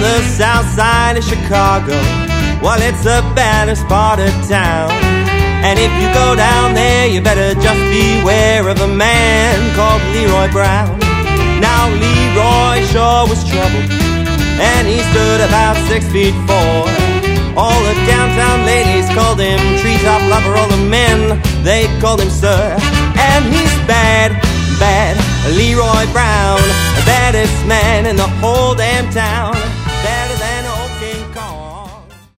the south side of Chicago. Well, it's the baddest part of town. And if you go down there, you better just beware of a man called Leroy Brown. Now Leroy sure was trouble, and he stood about 6'4". All the downtown ladies called him treetop lover. All the men, they called him sir. And he's bad, bad, Leroy Brown, the baddest man in the whole damn town.